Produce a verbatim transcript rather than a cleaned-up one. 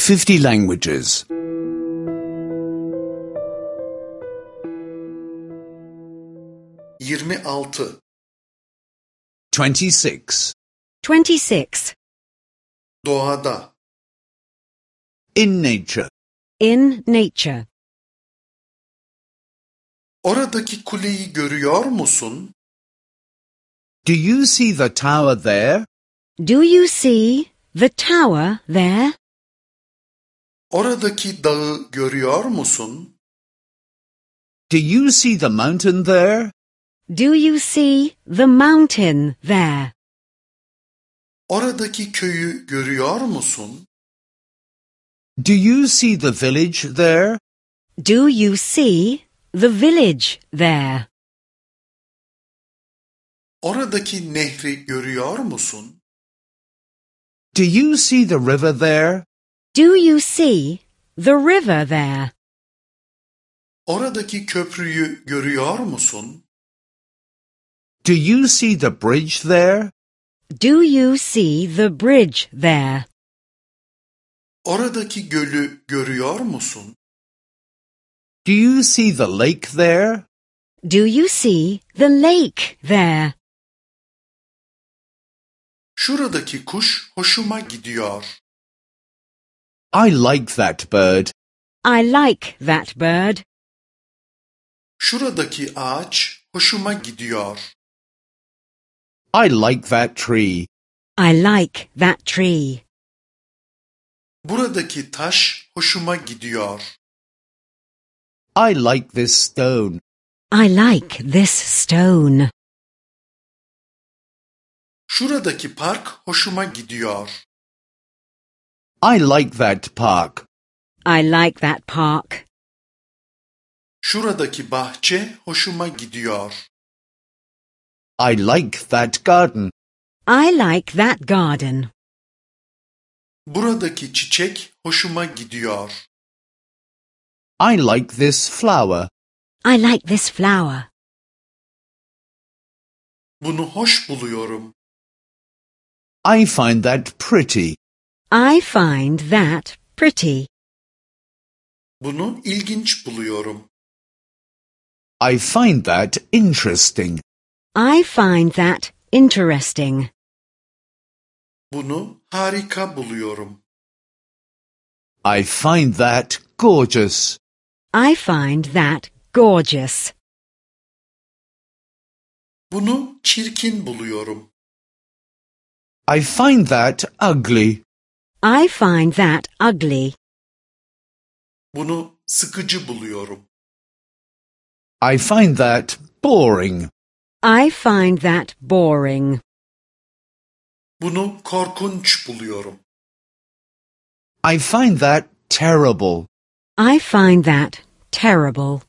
fifty languages. yirmi altı twenty-six. twenty-six. Doğada, In nature. In nature. oradaki kuleyi görüyor musun? Do you see the tower there? Do you see the tower there? Oradaki dağı görüyor musun? Do you see the mountain there? Do you see the mountain there? Oradaki köyü görüyor musun? Do you see the village there? Do you see the village there? Oradaki nehri görüyor musun? Do you see the river there? Do you see the river there? Oradaki köprüyü görüyor musun? Do you see the bridge there? Do you see the bridge there? Oradaki gölü görüyor musun? Do you see the lake there? Do you see the lake there? Şuradaki kuş hoşuma gidiyor. I like that bird. I like that bird. Şuradaki ağaç hoşuma gidiyor. I like that tree. I like that tree. Buradaki taş hoşuma gidiyor. I like this stone. I like this stone. Şuradaki park hoşuma gidiyor. I like that park. I like that park. Şuradaki bahçe hoşuma gidiyor. I like that garden. I like that garden. Buradaki çiçek hoşuma gidiyor. I like this flower. I like this flower. Bunu hoş buluyorum. I find that pretty. I find that pretty. Bunu ilginç buluyorum. I find that interesting. I find that interesting. Bunu harika buluyorum. I find that gorgeous. I find that gorgeous. Bunu çirkin buluyorum. I find that ugly. I find that ugly. Bunu sıkıcı buluyorum. I find that boring. I find that boring. Bunu korkunç buluyorum. I find that terrible. I find that terrible.